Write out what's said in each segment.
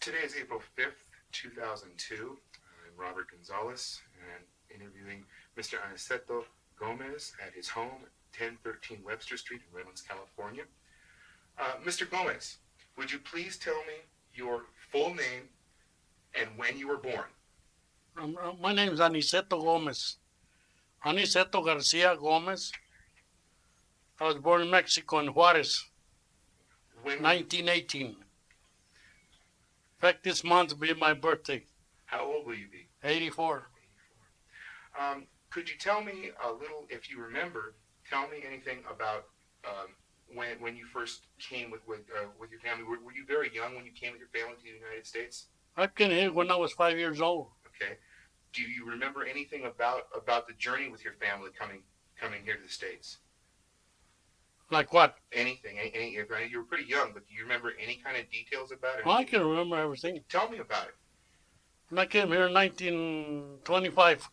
Today is April 5th, 2002. I'm Robert Gonzalez, and I'm interviewing Mr. Aniceto Gomez at his home, 1013 Webster Street in Redlands, California. Mr. Gomez, would you please tell me your full name and when you were born? My name is Aniceto Gomez. Aniceto Garcia Gomez. I was born in Mexico in Juarez, When? 1918. In fact, this month will be my birthday, How old will you be? 84. 84. Could you tell me a little, if you remember, tell me anything about when you first came with your family? Were you very young when you came with your family to the United States? I came here when I was 5 years old. Okay. Do you remember anything about the journey with your family coming here to the States? Like what? Anything? You were pretty young, but do you remember any kind of details about it? Well, I can remember everything. Tell me about it. When I came here in 1925,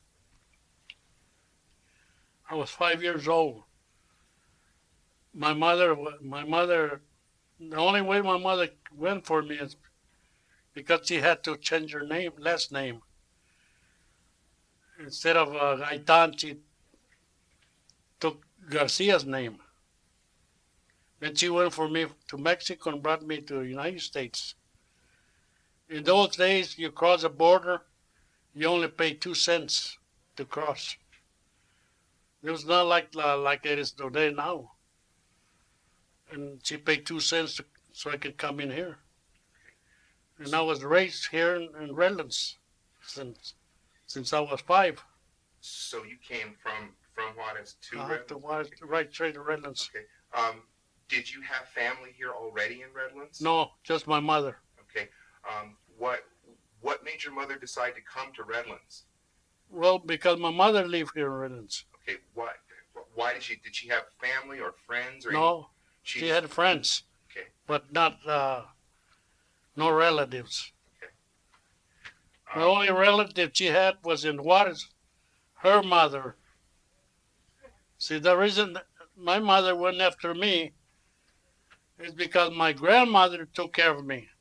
I was 5 years old. My mother, the only way my mother went for me is because she had to change her name, last name. Instead of Gaitan, she took Garcia's name. Then she went for me to Mexico and brought me to the United States. In those days, you cross a border, you only pay 2 cents to cross. It was not like it is today now. And she paid 2 cents so I could come in here. And I was raised here in Redlands since I was 5. So you came from Juarez to Redlands? To Juarez, right straight to Redlands. Okay. Did you have family here already in Redlands? No, just my mother. Okay. What made your mother decide to come to Redlands? Well, because my mother lived here in Redlands. Okay. What? Why did she have family or friends? Or no, she had friends. Okay. But not no relatives. Okay. The only relative she had was in Juarez, her mother. See, the reason my mother went after me is because my grandmother took care of me.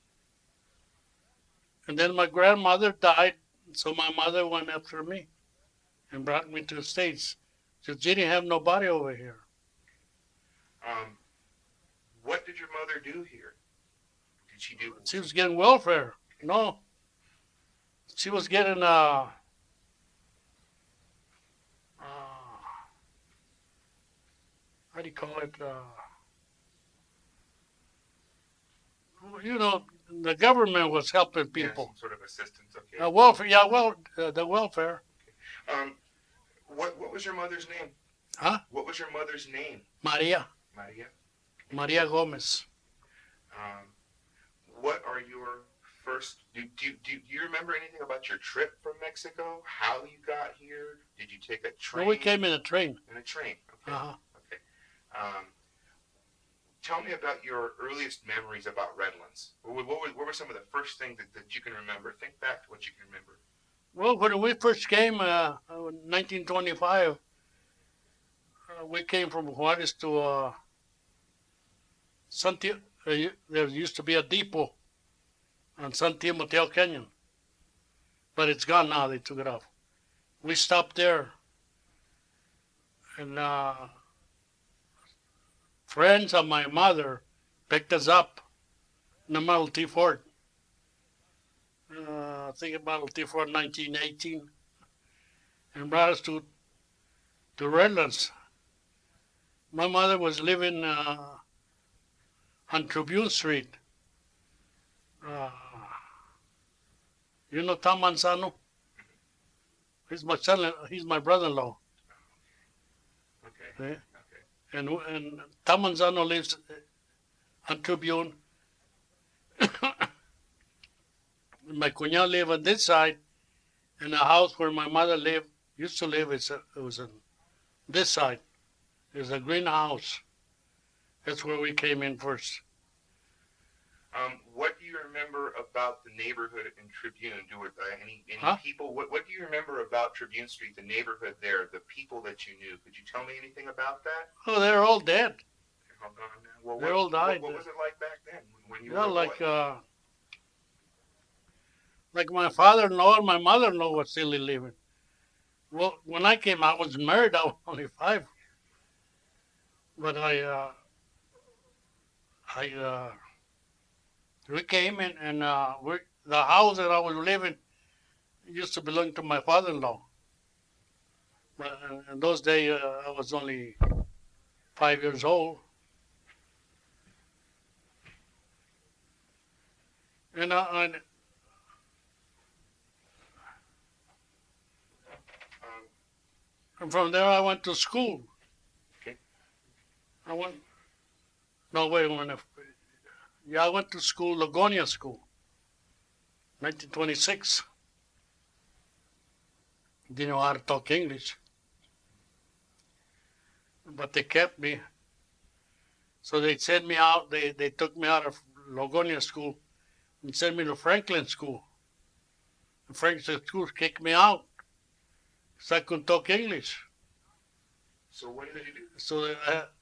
And then my grandmother died, so my mother went after me and brought me to the States. So she didn't have nobody over here. What did your mother do here? Did she do? She was getting welfare. No. She was getting how do you call it? The government was helping people. Yeah, some sort of assistance. Okay. Welfare, yeah, the welfare. Okay. What was your mother's name? Huh? What was your mother's name? Maria. Maria. Maria Gomez. What are your first? Do you remember anything about your trip from Mexico? How you got here? Did you take a train? No, we came in a train. In a train. Okay. Uh-huh. Okay. Tell me about your earliest memories about Redlands. What were some of the first things that you can remember? Think back to what you can remember. Well, when we first came, 1925, we came from Juarez to Santiago. There used to be a depot on San Mateo Canyon, but it's gone now. They took it off. We stopped there, and friends of my mother picked us up in a Model T Ford. I think a Model T Ford 1918, and brought us to Redlands. My mother was living on Tribune Street. You know Tom Manzano? He's my son. He's my brother-in-law. Okay. Okay. And Tom Manzano lives on Tribune. My cuñado lived on this side, and the house where my mother used to live, it was on this side. There's a green house. That's where we came in first. What do you remember about the neighborhood in Tribune? Any people? What do you remember about Tribune Street, the neighborhood there, the people that you knew? Could you tell me anything about that? Oh, they're all dead. They're all gone now. Well, they all died. What was it like back then when you were a boy? Like my father-in-law and my mother-in-law were still living. Well, when I came, I was married. I was only 5, but we came in, and the house that I was living used to belong to my father-in-law. But in those days, I was only 5 years old, and Um, from there I went to school. okay. I went. No, wait a minute. Yeah, I went to school, Lagonia School, 1926. Didn't know how to talk English, but they kept me. So they sent me out. They took me out of Lagonia School and sent me to Franklin School. The Franklin School kicked me out because I couldn't talk English. So what did you do? So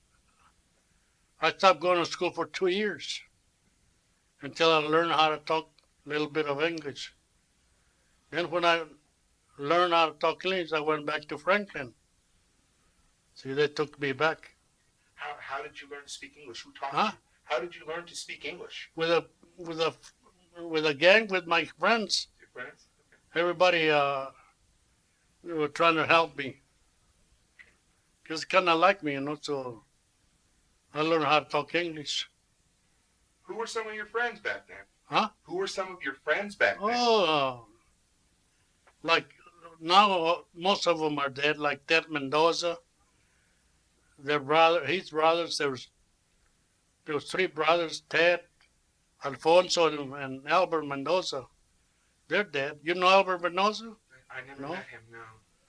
I stopped going to school for 2 years until I learned how to talk a little bit of English. Then when I learned how to talk English, I went back to Franklin. See, they took me back. How did you learn to speak English? Who taught Huh? you? How did you learn to speak English? With a with a with a gang with my friends. Your friends? Everybody they were trying to help me. Because kind of like me, so I learned how to talk English. Who were some of your friends back then? Huh? Who were some of your friends back then? Oh, like now most of them are dead. Like Ted Mendoza, their brother, his brothers. There was 3 brothers: Ted, Alfonso, and Albert Mendoza. They're dead. You know Albert Mendoza? I never No. met him. No.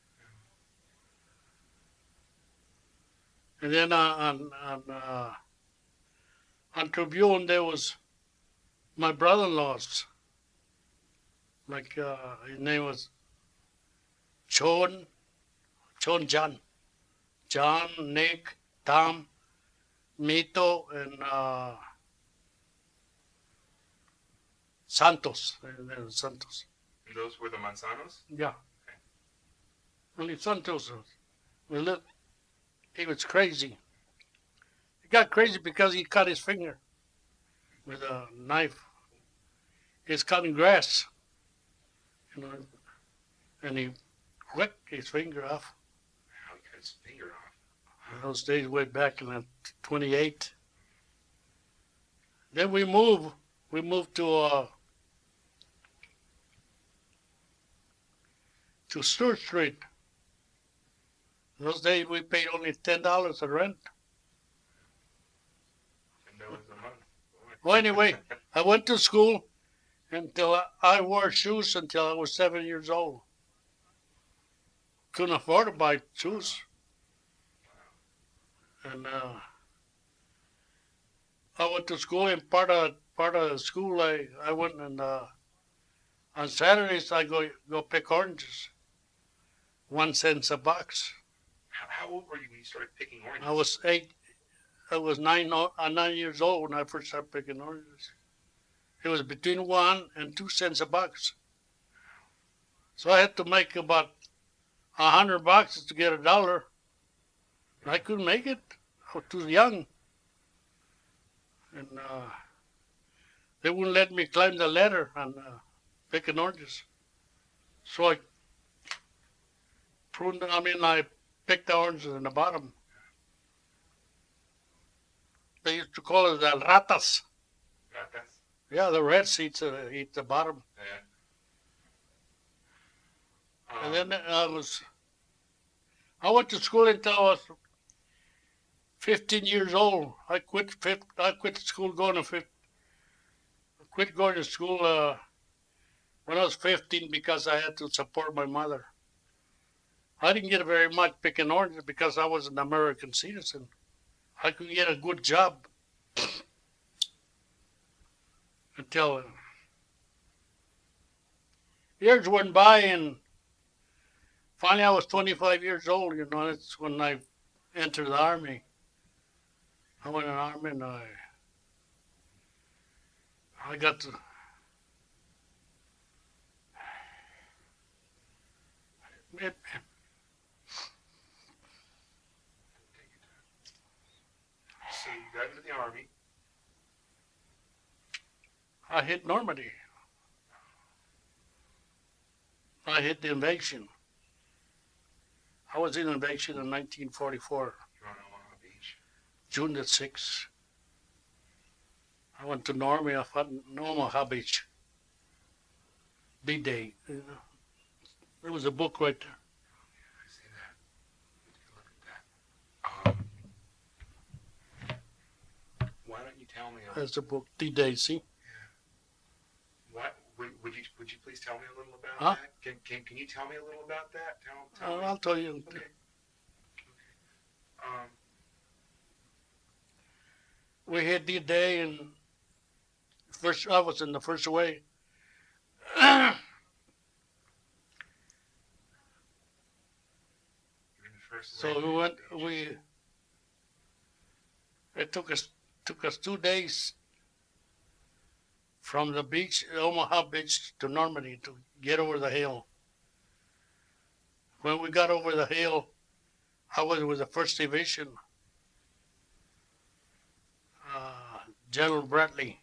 And then on Tribune there was my brother-in-law's. Like his name was Chon John, Nick, Tom, Mito, and Santos. Santos. And those were the Manzanos? Yeah. Only Santos he was crazy. He got crazy because he cut his finger with a knife. He's cutting grass, and he whipped his finger off. Wow, he cut his finger off. In those days, way back in 28. Then we moved. We moved to Stewart Street. In those days, we paid only $10 in rent. And that was a month. Well, anyway, I went to school until I wore shoes until I was 7 years old. Couldn't afford to buy shoes. And I went to school, and part of the school, I went and on Saturdays I go pick oranges. 1 cent a box. How old were you when you started picking oranges? I was 8. I was 9 years old when I first started picking oranges. It was between 1 and 2 cents a box. So I had to make about 100 boxes to get $1. I couldn't make it. I was too young. And they wouldn't let me climb the ladder on picking oranges. So I picked the oranges in the bottom. They used to call it the ratas. Ratas? Yeah, the rats eat the bottom. Yeah. And then I went to school until I was 15 years old. I quit school quit going to school when I was 15 because I had to support my mother. I didn't get very much picking oranges because I was an American citizen. I could get a good job until years went by, and finally I was 25 years old. That's when I entered the Army. I went in the Army, and I got to It, So you got into the Army. I hit Normandy. I hit the invasion. I was in invasion in 1944, You're on Omaha Beach. June the 6th. I went to Normandy. I fought in Omaha Beach. D-Day. There was a book right there. I see that. Take a look at that. Why don't you tell me? That's the book, D-Day, see? What would you please tell me a little about Huh? that? Can you tell me a little about that? Tell me. I'll tell you. Okay. Um, We hit D-Day and first, I was in the first wave. you're in the first So wave. it took us 2 days from the beach, Omaha Beach, to Normandy to get over the hill. When we got over the hill, I was with the First Division, General Bradley,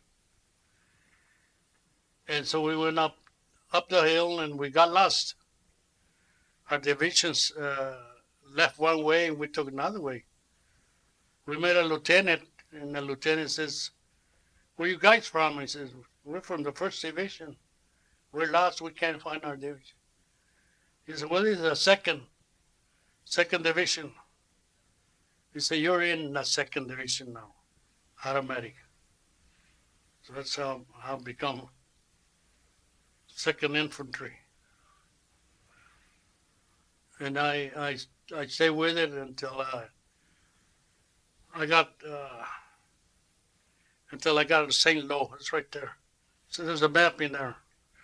and so we went up the hill and we got lost. Our divisions left one way and we took another way. We met a lieutenant, and the lieutenant says, "Where you guys from?" He says, "We're from the First Division. We're lost. We can't find our division." He said, "Well, this is the second division." He said, "You're in the second division now, automatic." So that's how I become second infantry. And I stayed with it until I got to St. Louis. It's right there. So there's a map in there.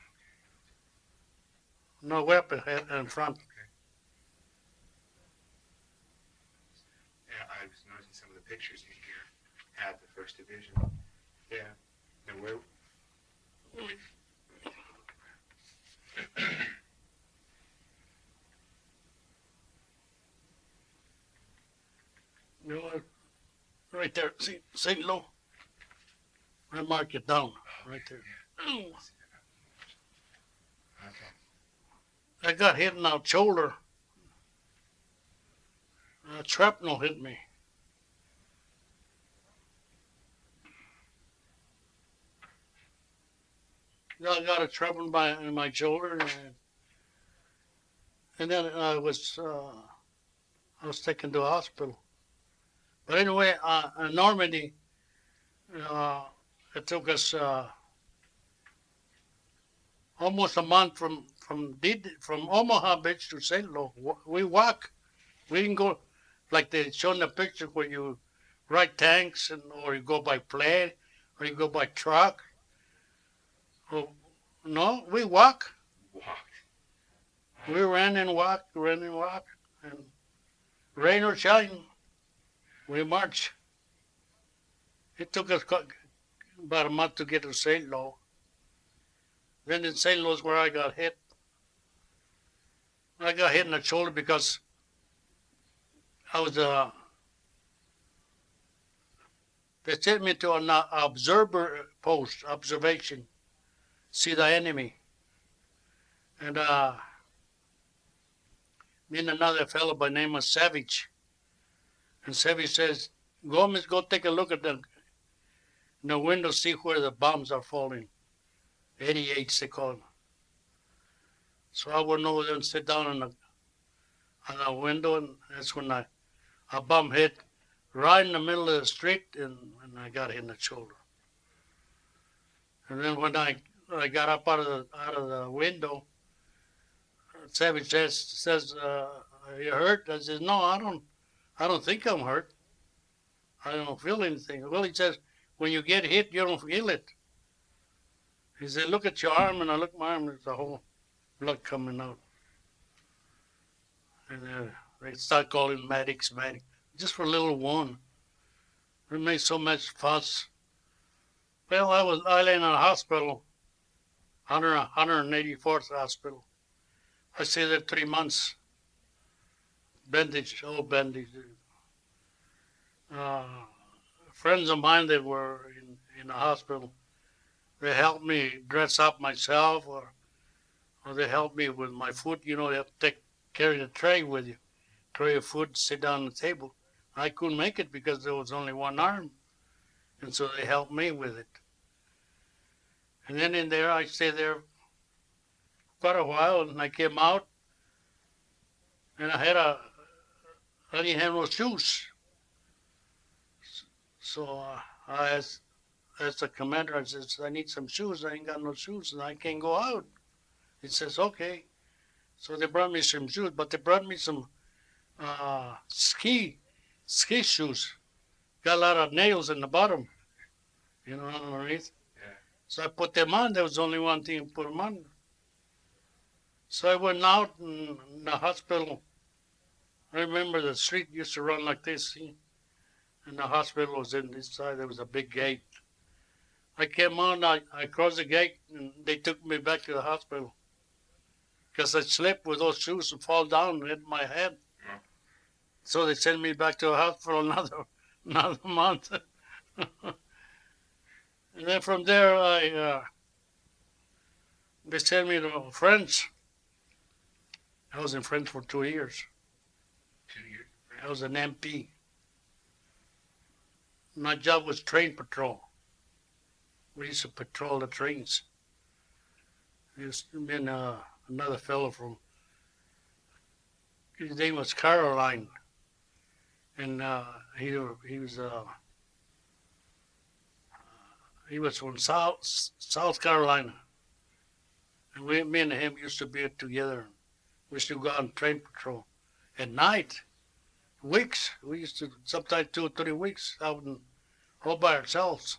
No weapon in front. Yeah, I was noticing some of the pictures in here had the First Division. Yeah. And where? You know, right there. See, St. Louis. I mark it down right there. Okay. I got hit in the shoulder. Shrapnel hit me. I got a shrapnel in my shoulder, and then I was taken to the hospital. But anyway, in Normandy, it took us almost a month from Omaha Beach to St. Louis. We walk. We didn't go like they show in the picture where you ride tanks or you go by plane or you go by truck. Oh, no, we walk. Walked. We ran and walked, and rain or shine, we march. It took us about a month to get to St. Louis. Then in St. Louis where I got hit. I got hit in the shoulder because I was they sent me to an observer post, observation, see the enemy. And me and another fellow by the name of Savage. And Savage says, "Gomez, go take a look at the window, see where the bombs are falling. 88s, they call them." So I went over there and sit down on the window, and that's when a bomb hit right in the middle of the street, and I got hit in the shoulder. And then when I got up out of the window, Savage says, "Are you hurt?" I says, "No, I don't think I'm hurt. I don't feel anything." Well, he says, "When you get hit, you don't feel it." He said, "Look at your arm," and I look at my arm, there's a whole blood coming out. And they start calling medics, just for a little one. They made so much fuss. Well, I lay in a hospital, 184th hospital. I stayed there 3 months. bandage, old bandage. Friends of mine that were in the hospital, they helped me dress up myself, or they helped me with my food. You know, they have to carry the tray with you, tray of food, sit down at the table. I couldn't make it because there was only one arm, and so they helped me with it. And then in there, I stayed there quite a while, and I came out, and I didn't have no shoes. So I asked the commander, I says, I need some shoes. I ain't got no shoes, and I can't go out. He says, okay. So they brought me some shoes, but they brought me some ski shoes. Got a lot of nails in the bottom, you know, underneath. Yeah. So I put them on. There was only one thing to put them on. So I went out in the hospital. I remember the street used to run like this, see? And the hospital was in this side. There was a big gate. I came on, I crossed the gate, and they took me back to the hospital. Because I slipped with those shoes and fall down and hit my head. Yeah. So they sent me back to the hospital another month. And then from there, they sent me to France. I was in France for 2 years. 2 years. I was an MP. My job was train patrol. We used to patrol the trains. There's been another fellow from, his name was Caroline, and he was from South Carolina, and me and him used to be together. We used to go on train patrol at night, weeks. We used to sometimes 2 or 3 weeks out all by ourselves.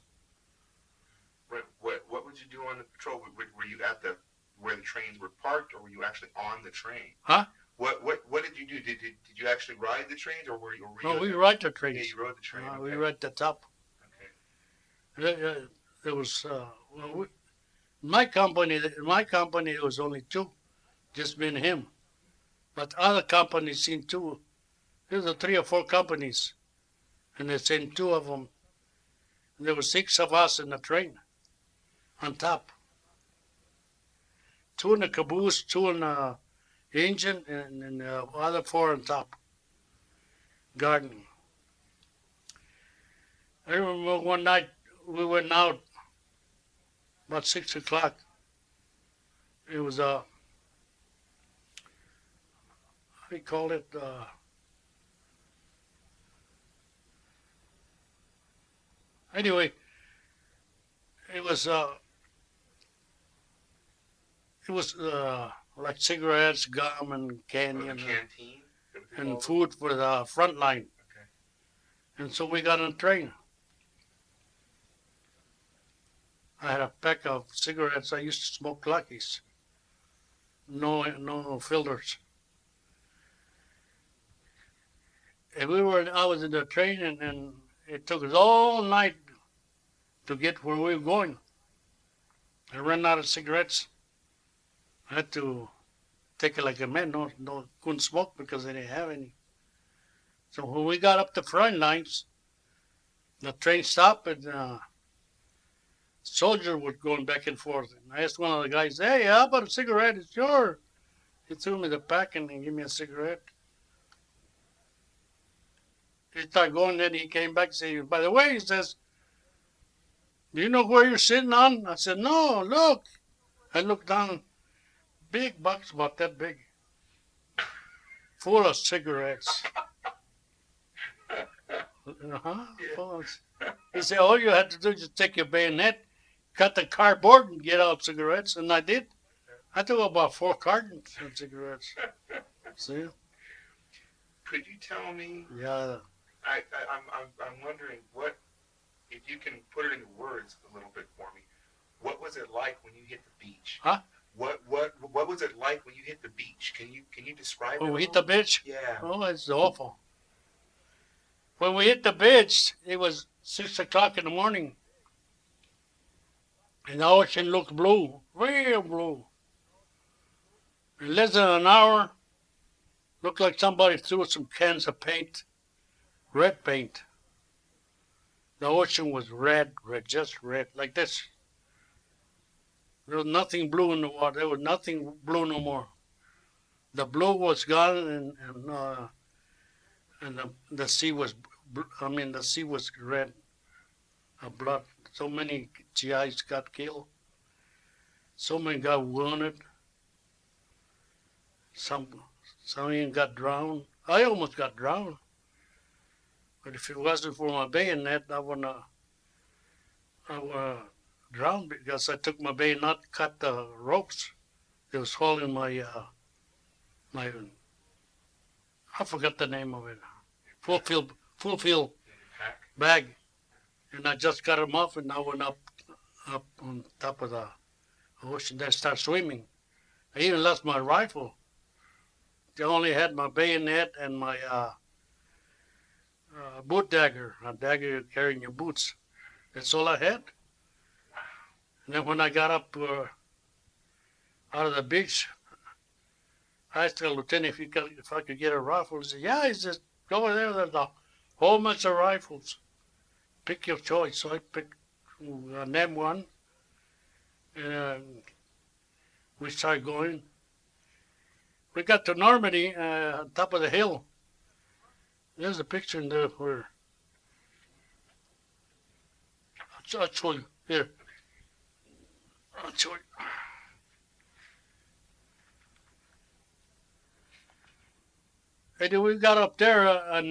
What would you do on the patrol? Were you at where the trains were parked, or were you actually on the train? Huh? What did you do? Did you actually ride the trains, or were you? No, we ride the Yeah, trains. you rode the train. Okay. We ride the top. Okay. There was my company. It was only 2, just me and him. But other companies seen 2. There's 3 or 4 companies, and they sent 2 of them. And there were 6 of us in the train, on top. 2 in the caboose, 2 in the engine, and the other 4 on top, guarding. I remember one night we went out about 6 o'clock. It was how do you call it? Anyway, it was like cigarettes, gum, and candy, The canteen. and food for the front line. Okay. And so we got on a train. I had a pack of cigarettes. I used to smoke Luckies. No filters. And I was in the train, and it took us all night to get where we were going. I ran out of cigarettes. I had to take it like a man. No, couldn't smoke because they didn't have any. So when we got up the front lines, the train stopped, and soldiers were going back and forth. And I asked one of the guys, "Hey, how about a cigarette? It's yours." He threw me the pack and gave me a cigarette. He started going, then he came back and said, "By the way," he says, "do you know where you're sitting on?" I said, "No, look." I looked down, big box about that big, full of cigarettes. Huh? He said, "All you had to do is just take your bayonet, cut the cardboard, and get out cigarettes." And I did. I took about 4 cartons of cigarettes. See? Could you tell me? Yeah. I'm wondering what, if you can put it into words a little bit for me. What was it like when you hit the beach? Huh? What was it like when you hit the beach? Can you describe it? When we hit the beach? Yeah. Oh, it's awful. When we hit the beach, it was 6 o'clock in the morning. And the ocean looked blue, real blue. In less than an hour, Looked like somebody threw some cans of paint, red paint. The ocean was red, just red, like this. There was nothing blue in the water. There was nothing blue no more. The blue was gone, and the sea was, the sea was red, blood. So many GIs got killed. So many got wounded. Some even got drowned. I almost got drowned. But if it wasn't for my bayonet, I would drown because I took my bayonet, cut the ropes. It was holding my I forgot the name of it. Full field bag, and I just got them off, and I went up on top of the ocean. Then start swimming. I even lost my rifle. I only had my bayonet and my boot dagger, a dagger you carry in your boots. That's all I had. And then when I got up out of the beach, I asked the lieutenant if I could get a rifle. He said, yeah, he says, go over there. There's a whole bunch of rifles. Pick your choice. So I picked an M1, and we started going. We got to Normandy, on top of the hill. There's a picture in there where I'll show you. Here. I'll show you. Hey, we got up there and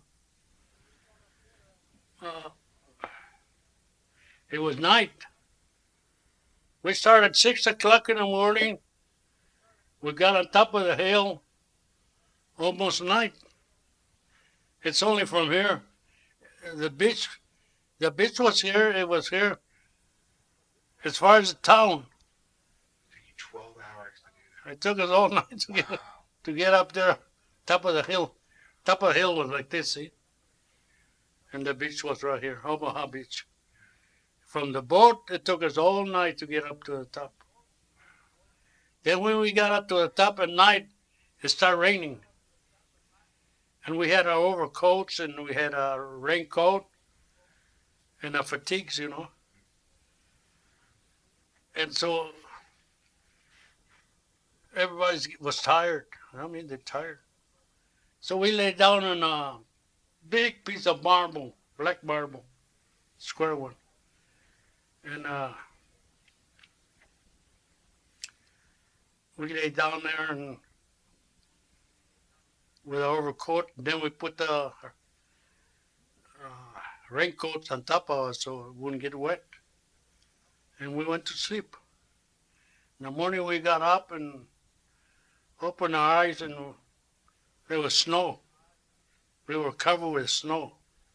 it was night. We started at 6 o'clock in the morning. We got on top of the hill almost night. It's only from here. The beach was here. It was here as far as the town. It took you 12 hours to do that. It took us all night to get up there, top of the hill. Top of the hill was like this, see? And the beach was right here, Omaha Beach. From the boat, it took us all night to get up to the top. Then when we got up to the top at night, it started raining. And we had our overcoats and we had a raincoat and our fatigues, you know. And so everybody was tired. I mean, they're tired. So we lay down on a big piece of marble, black marble, square one. And we lay down there and with our overcoat. Then we put the raincoats on top of us so it wouldn't get wet. And we went to sleep. In the morning we got up and opened our eyes and there was snow. We were covered with snow.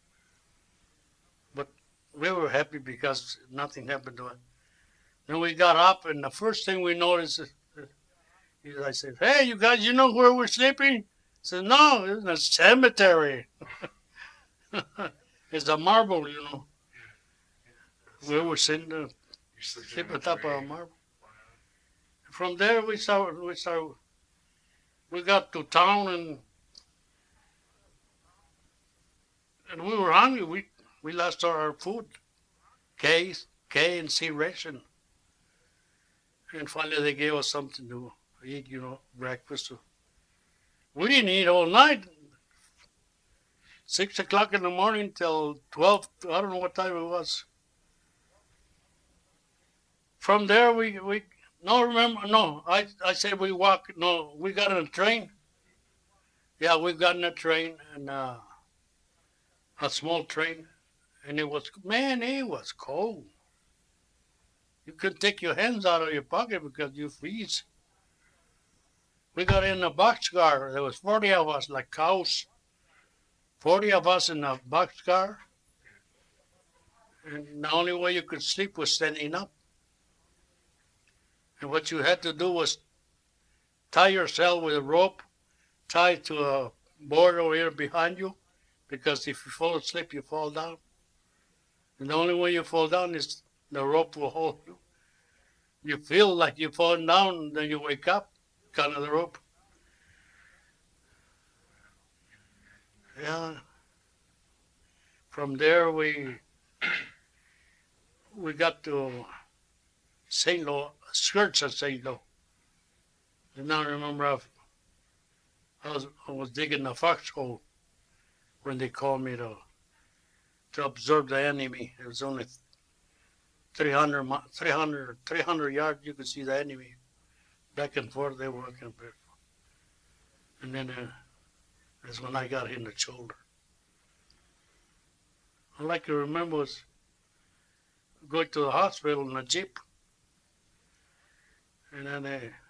But we were happy because nothing happened to us. Then we got up and the first thing we noticed is I said, hey, you guys, you know where we're sleeping? I said, no, it's in a cemetery. It's a marble, you know. We were sitting there, sleeping on top of a marble. From there, we got to town and we were hungry. We lost our food, K and C ration. And finally, they gave us something to eat, you know, breakfast. We didn't eat all night. 6 o'clock in the morning till 12, I don't know what time it was. From there, I said we walked, no, we got on a train. Yeah, we got on a train, and a small train, and it was cold. You couldn't take your hands out of your pocket because you freeze. We got in a boxcar. There was 40 of us, like cows. 40 of us in a boxcar. And the only way you could sleep was standing up. And what you had to do was tie yourself with a rope, tied to a board over here behind you, because if you fall asleep, you fall down. And the only way you fall down is the rope will hold you. You feel like you're falling down, and then you wake up, kind of the rope. Yeah. From there we got to St. Louis, skirts of St. Louis. And now I remember I was digging the foxhole when they called me to observe the enemy. It was only 300 yards. You could see the enemy back and forth. They were working. And then that's when I got hit in the shoulder. All I can remember was going to the hospital in a jeep, and then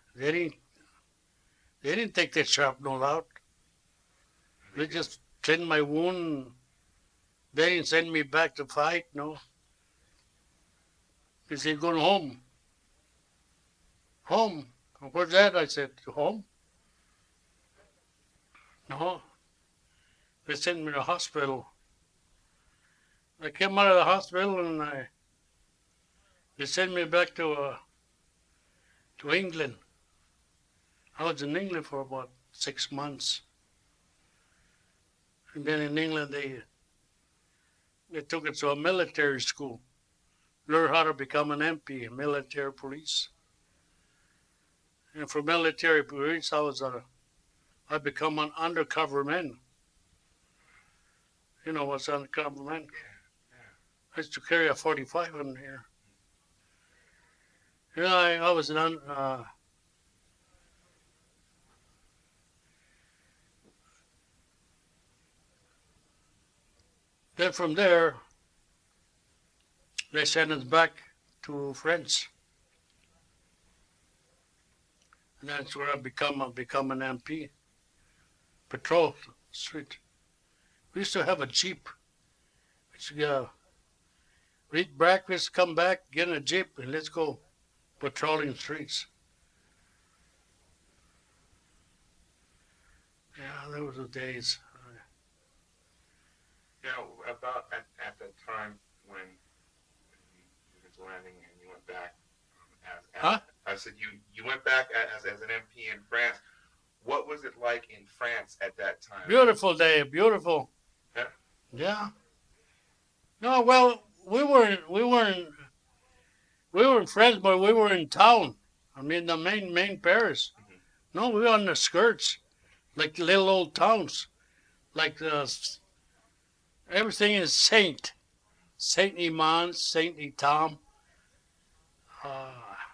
they didn't take the shrapnel out. They just cleaned my wound. They didn't send me back to fight. No, they said going home. Home. Where's that? I said home. No, they sent me to the hospital. I came out of the hospital and they sent me back to England. I was in England for about 6 months. And then in England, they took us to a military school. Learn how to become an MP, military police. And for military police, I become an undercover man. You know what's undercover man? I used to carry a 45 in here. You know, I was then from there, they sent us back to France. And that's where I become an MP. Patrol street. We used to have a jeep. We used to go eat breakfast, come back, get in a jeep, and let's go patrolling streets. Yeah, those were the days. You know, about at that time when you was landing and you went back Huh? I said you went back as an MP in France. What was it like in France at that time? Beautiful day, beautiful. Yeah. Yeah. No, well, we weren't friends, but we were in town. I mean, the main Paris. Mhm. No, we were on the skirts, like little old towns, like everything is Saint Iman, Saint Etam, uh,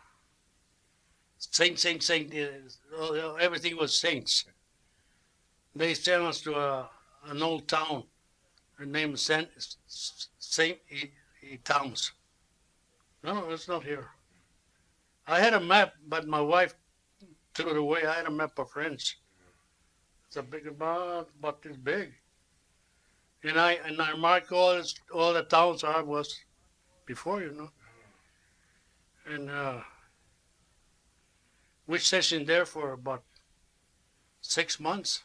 Saint. Everything was saints. They sent us to an old town. Her name is Saint Etams. No, it's not here. I had a map, but my wife threw it away. I had a map of France. It's a big about this big. And I marked all the towns I was before, you know. And we stationed there for about 6 months.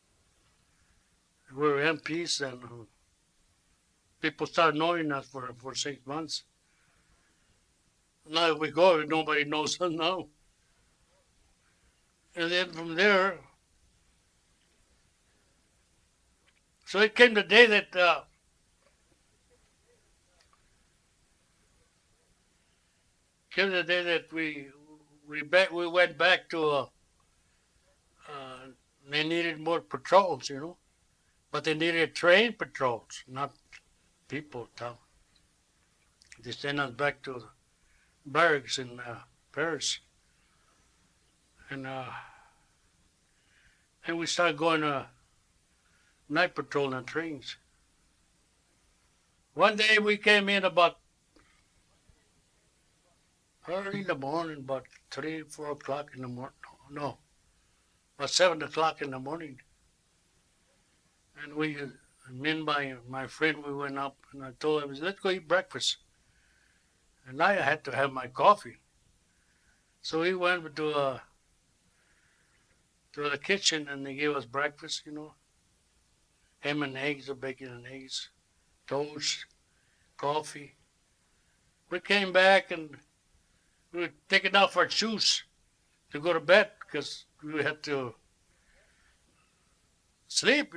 We were MPs, and people started knowing us for 6 months. Now we go, nobody knows us now. And then from there, so it came the day that we went back to they needed more patrols, you know, but they needed trained patrols, not people. They sent us back to barracks in Paris, and we started going night patrol on trains. One day we came in about early in the morning, about 3, 4 o'clock in the morning. No, about 7 o'clock in the morning. And me and my friend, we went up, and I told him, let's go eat breakfast. And I had to have my coffee. So we went to the kitchen, and they gave us breakfast, you know. Ham and eggs, or bacon and eggs, toast, coffee. We came back, and we were taking off our shoes to go to bed because we had to sleep.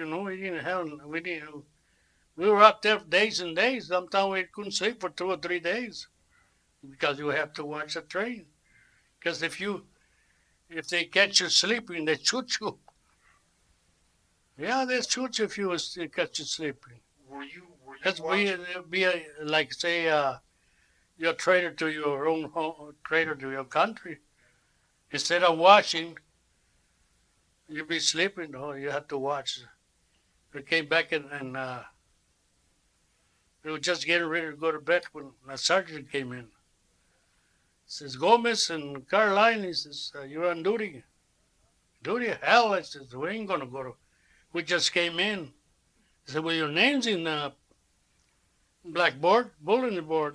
We were out there days and days. Sometimes we couldn't sleep for 2 or 3 days because you have to watch the train. Because if they catch you sleeping, they shoot you. Yeah, they shoot you if you catch you sleeping. Were you That's watching? like say you're a traitor to your own home, traitor to your country. Instead of watching, you'd be sleeping. Oh, you have to watch. We came back and we were just getting ready to go to bed when a sergeant came in. He says, Gomez and Caroline, he says, you're on duty. Duty? Hell, I says, we ain't going to go to. We just came in. He said, well, your name's in the blackboard, bulletin board.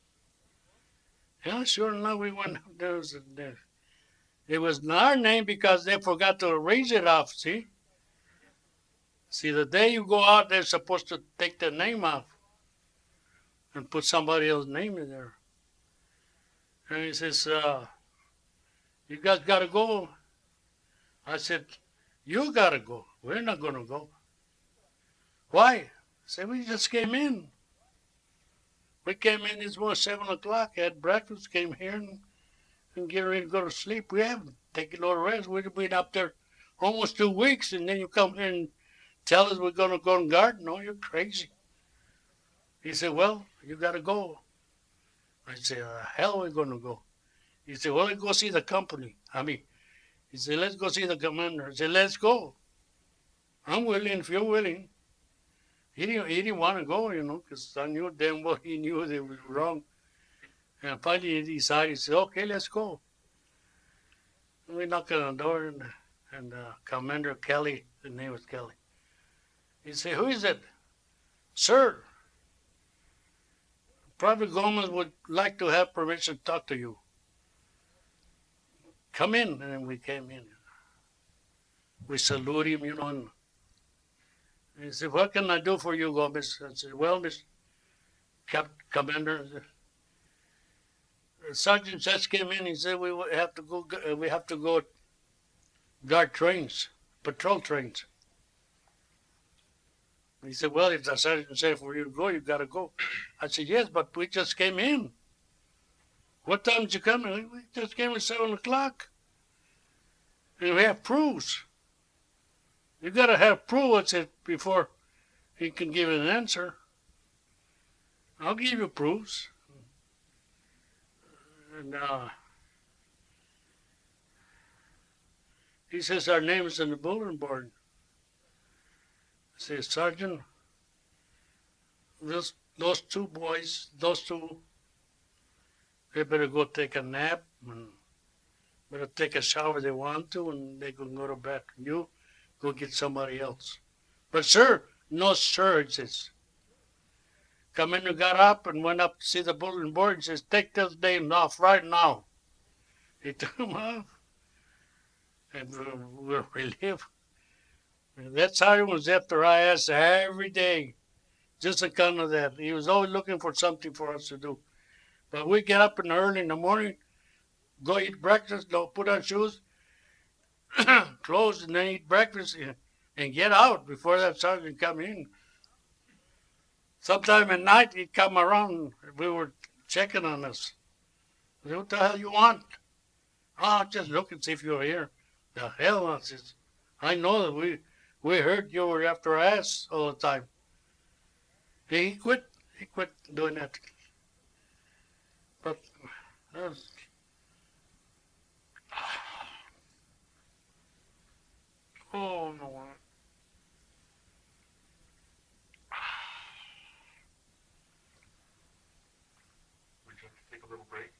Yeah, sure enough, we went up there. It was not our name because they forgot to erase it off, see? See, the day you go out, they're supposed to take the name off and put somebody else's name in there. And he says, you guys got to go. I said, you got to go. We're not going to go. Why? I said, we just came in. We came in this morning 7 o'clock, had breakfast, came here and get ready to go to sleep. We haven't taken no rest. We've been up there almost 2 weeks, and then you come here and tell us we're going to go and guard? No, you're crazy. He said, well, you got to go. I said, hell we're going to go. He said, well, let's go see the company. He said, let's go see the commander. I said, let's go. I'm willing if you're willing. He didn't want to go, because I knew damn well he knew they was wrong. And finally he decided, he said, okay, let's go. And we knocked on the door, and Commander Kelly, the name was Kelly. He said, who is it? Sir, Private Gomez would like to have permission to talk to you. Come in. And we came in. We salute him, and he said, what can I do for you, Gomez? I said, well, Mr. Commander, the sergeant just came in. He said, we have to go guard trains, patrol trains. He said, well, if the sergeant said for you to go, you got to go. I said, yes, but we just came in. What time did you come in? We just came at 7 o'clock. And we have proofs. You got to have proofs before he can give an answer. I'll give you proofs. And he says, our name is in the bulletin board. I say, Sergeant, those two boys, they better go take a nap and better take a shower if they want to, and they can go to bed. You go get somebody else. But sir, no sir, it says. Commander got up and went up to see the bulletin board and says, take this day off right now. He took him off, and we were relieved. That sergeant was after our ass every day, just account of that. He was always looking for something for us to do. But we get up early in the morning, go eat breakfast, go put on shoes, clothes, and then eat breakfast and get out before that sergeant come in. Sometime at night he'd come around. We were checking on us. I said, what the hell you want? Oh, just look and see if you're here. The hell, I says, I know that we heard you were after our ass all the time. He quit doing that. But oh no. Would you like to take a little break?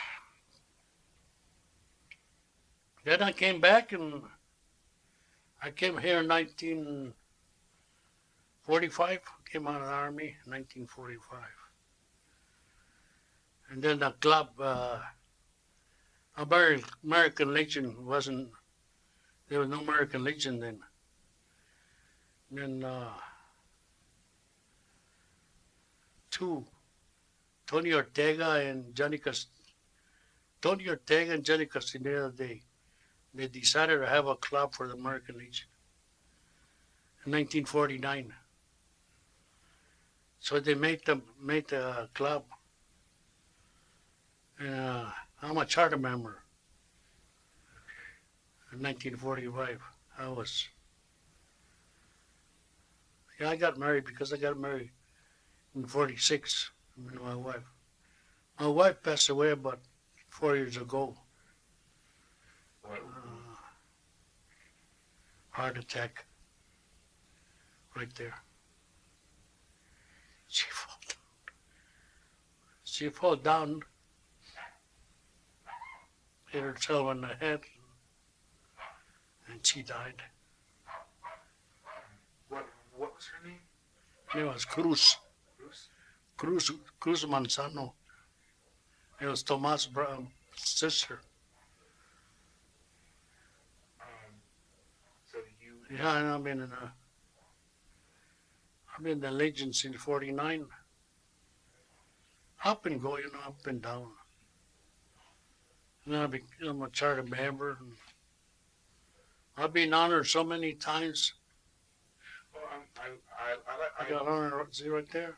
Then I came back, and I came here in 1945. Came out of the Army in 1945. And then the club, American Legion wasn't, there was no American Legion then. And then Tony Ortega and Johnny Castaneda, they decided to have a club for the American Legion. in 1949. So they made the club. I'm a charter member in 1945. I got married because I got married in 46. I mean, my wife. My wife passed away about 4 years ago. What, Heart attack. Right there. She fell down, hit herself on the head, and she died. what was her name? It was Cruz. Bruce? Cruz Manzano. It was Tomas Brown's sister. So you. Yeah, and I've been in the Legion since '49. Up and go, up and down. And I'm a charter member. And I've been honored so many times. Well, I got honored, see right there?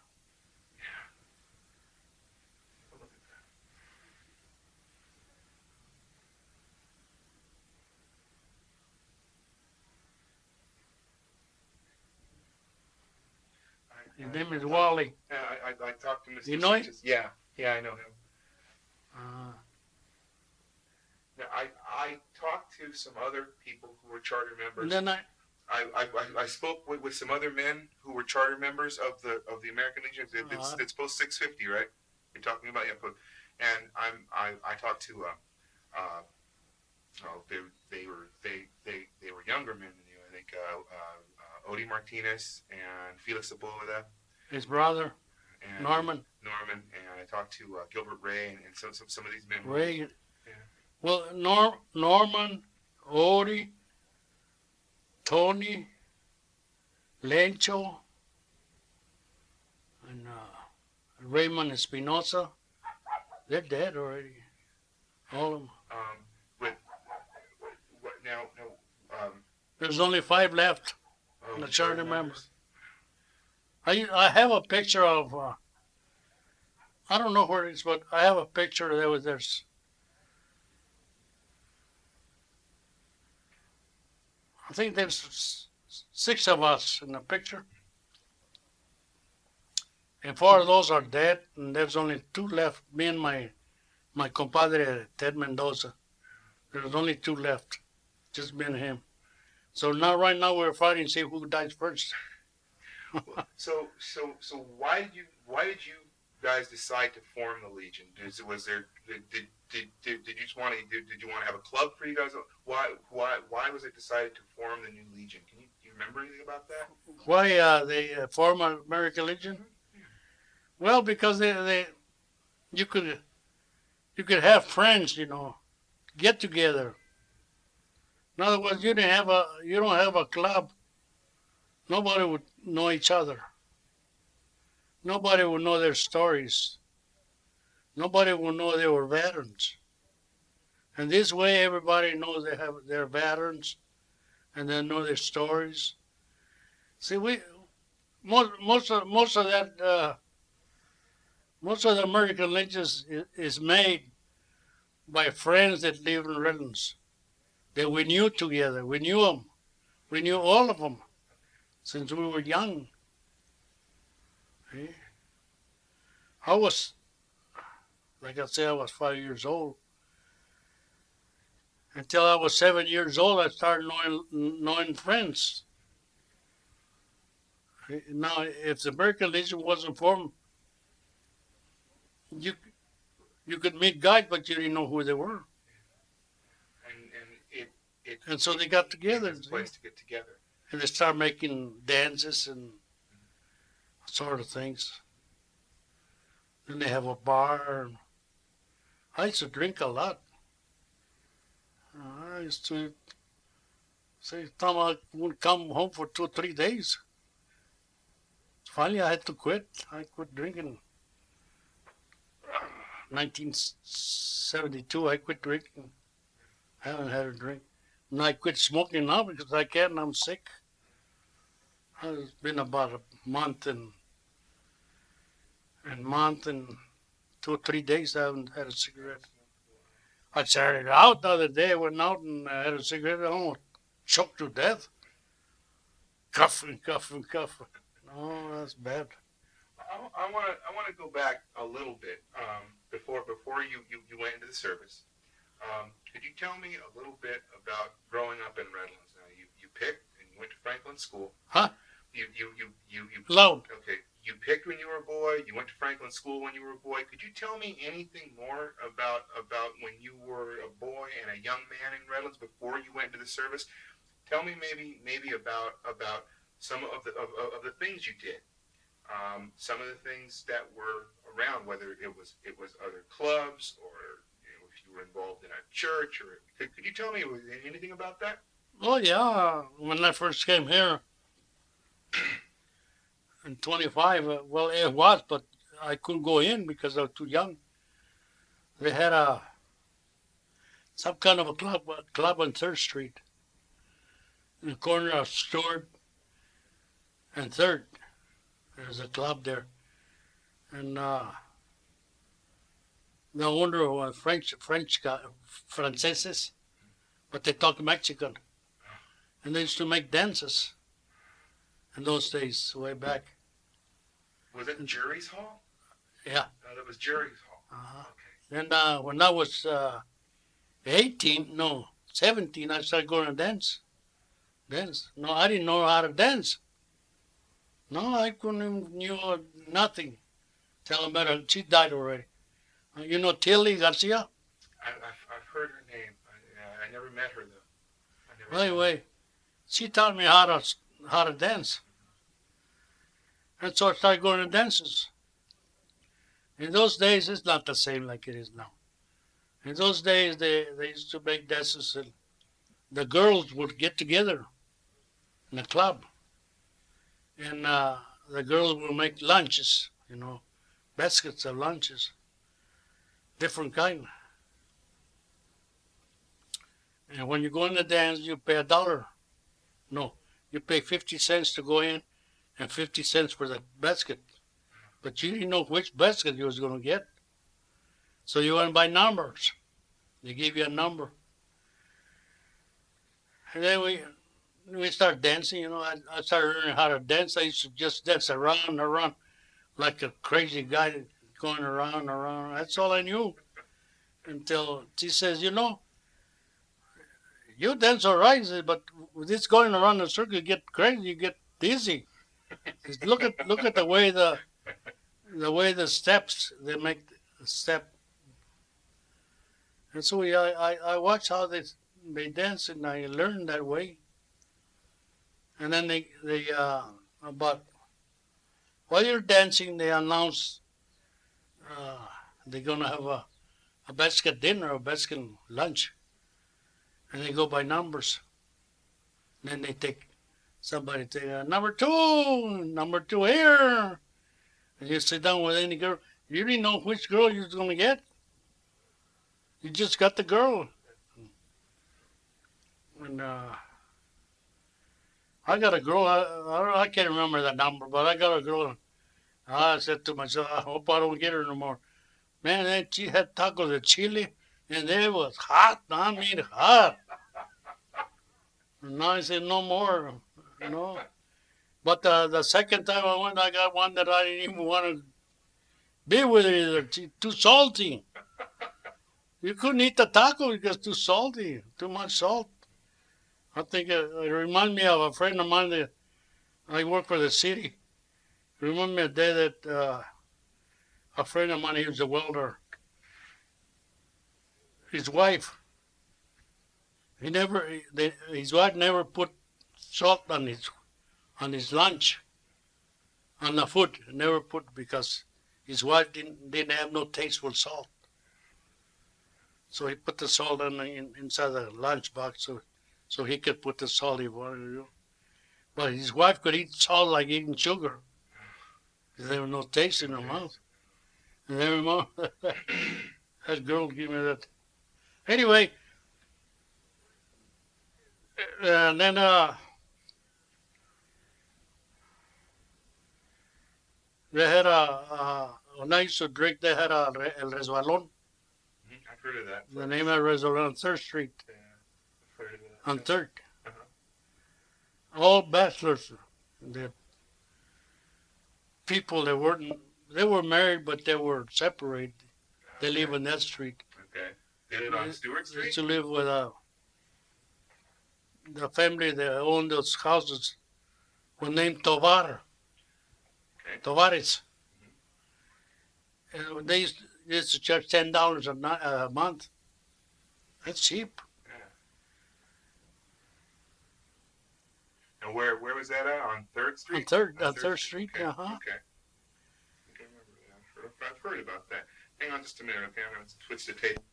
His name is Wally. Yeah, I talked to Mr. You know him? Sanchez. Yeah, I know him. Uh, Now, I talked to some other people who were charter members. and then I spoke with some other men who were charter members of the American Legion. It's post 650, right? You're talking about, yeah. And I talked to they were younger men than you. I think Odie Martinez and Felix Sepulveda. his brother, And Norman. And I talked to Gilbert Ray and some of these men. Ray. Yeah. Well, Norman, Odie, Tony, Lencho, and Raymond Espinosa. They're dead already. All of them. Now, There's only 5 left. The charter members. I have a picture of, I don't know where it is, but I have a picture. There's I think there's 6 of us in the picture. And 4 of those are dead, and there's only 2 left, me and my compadre, Ted Mendoza. There's only 2 left, just me and him. So right now we're fighting to see who dies first. So why did you guys decide to form the Legion? Did you just want to have a club for you guys? Why was it decided to form the new Legion? Do you remember anything about that? Why they form American Legion? Well, because you could have friends, get together. In other words, you don't have a club. Nobody would know each other. Nobody would know their stories. Nobody would know they were veterans. And this way, everybody knows they're veterans, and they know their stories. See, most of the American Legion is made by friends that live in Redlands, that we knew together. We knew them. We knew all of them since we were young. I was 5 years old. Until I was 7 years old, I started knowing friends. Now, if the American Legion wasn't formed, you could meet guys, but you didn't know who they were. And so they got together. It's a place to get together. And they started making dances and sort of things. Then they have a bar. I used to drink a lot. I used to say, time I wouldn't come home for 2 or 3 days. Finally, I had to quit. I quit drinking. 1972, I quit drinking. I haven't had a drink. And I quit smoking now because I can't. I'm sick. It's been about a month and 2 or 3 days I haven't had a cigarette. I started out the other day. I went out and had a cigarette. I almost choked to death. Cuff and cuff and cuff. No, that's bad. I want to go back a little bit before you went into the service. Could you tell me a little bit about growing up in Redlands? Now you picked and you went to Franklin School. Huh? You Loud. okay. You picked when you were a boy. You went to Franklin School when you were a boy. Could you tell me anything more about when you were a boy and a young man in Redlands before you went into the service? Tell me maybe about some of the things you did. Some of the things that were around, whether it was other clubs or if you were involved in a church, or could you tell me anything about that? Oh yeah. When I first came here in 25, well it was, but I couldn't go in because I was too young. They had some kind of a club on Third Street, in the corner of Stewart and Third. There's a club there, and the owner was French guy, Franceses, but they talk Mexican, and they used to make dances in those days, way back. Was it Jury's Hall? Yeah. That was Jury's Hall. Uh-huh. Okay. And when I was 17, I started going to dance. No, I didn't know how to dance. No, I couldn't even knew nothing. Tell them better. She died already. You know Tilly Garcia? I've heard her name. I never met her though. Well, anyway, she taught me how to dance, and so I started going to dances. In those days, it's not the same like it is now. In those days, they used to make dances, and the girls would get together in a club, and the girls would make lunches, baskets of lunches, different kind. And when you go in the dance, you pay $1. No, you pay 50 cents to go in and 50 cents for the basket. But you didn't know which basket you was going to get. So you went by numbers. They give you a number. And then we started dancing, I started learning how to dance. I used to just dance around and around like a crazy guy going around and around. That's all I knew. Until she says, you dance all right, but with this going around the circle, you get crazy, you get dizzy. Look at the way the steps they make the step. And so I watch how they dance, and I learned that way. And then they about while you're dancing, they announce they're gonna have a basket dinner, a basket lunch, and they go by numbers. And then they take number two here, and you sit down with any girl. You didn't know which girl you was gonna get. You just got the girl. And I got a girl. I can't remember that number, but I got a girl. I said to myself, I hope I don't get her no more. Man, then she had tacos of chili, and it was hot. I mean, hot. And now I said, no more. But the second time I went, I got one that I didn't even want to be with her either. She's too salty. You couldn't eat the taco because too salty, too much salt. I think it reminds me of a friend of mine that I work for the city. Remember me a day that a friend of mine, he was a welder. His wife, his wife never put salt on his lunch, on the food. Never put, because his wife didn't have no taste for salt. So he put the salt inside the lunch box so he could put the salt he wanted. But his wife could eat salt like eating sugar, because there was no taste in her mouth. And every morning, that girl gave me that. Anyway, and then They had when I used to drink, they had El Resbalon. I've heard of that. The name of Resbalon on 3rd Street. Yeah, I've heard of that. On 3rd. Uh-huh. All bachelors. The people that weren't, they were married, but they were separated. They Okay. live on that street. Okay. They live on Stewart They Street? used to live with the family that owned those houses was named Tovar. Okay. Tovares. And they used to charge $10 a month. That's cheap. Yeah. And where was that at? On 3rd Street? On 3rd Street. Okay. Uh-huh. Okay. I can remember that. I've heard about that. Hang on just a minute, okay? I'm going to switch the tape.